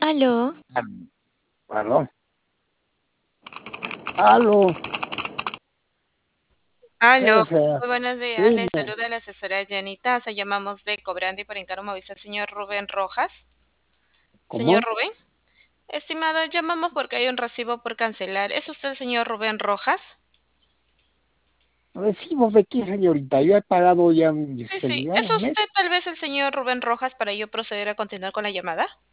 Aló, Aló, aló, aló, ese, muy buenos días. dime, Les saluda la asesora Janita. Se llamamos de Cobrandi para indicar un móvil al señor Rubén Rojas. Señor ¿cómo? Rubén, estimado, llamamos porque hay un recibo por cancelar. ¿Es usted el señor Rubén Rojas? ¿Recibo de qué, señorita? Yo he pagado ya mi Sí, sí. celular ¿Es un usted mes. tal vez el señor Rubén Rojas para yo proceder a continuar con la llamada?